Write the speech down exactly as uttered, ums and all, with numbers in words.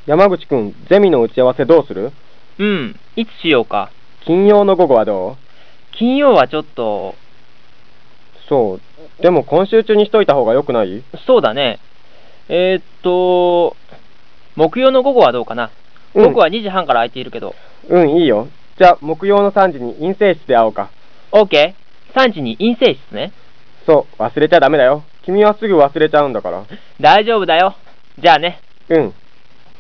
山口くん、ゼミの打ち合わせどうする？ うん、いつしようか。 金曜の午後はどう？ 金曜はちょっと、 そう。でも今週中にしといた方がよくない？ そうだね。えー、っと、木曜の午後はどうかな。 うん、 僕はにじはんから空いているけど。 うん、いいよ。じゃあ、木曜のさんじに陰性室で会おうか。 OK。さんじに陰性室ね。 そう、忘れちゃダメだよ。君はすぐ忘れちゃうんだから。 大丈夫だよ。じゃあね。 うん。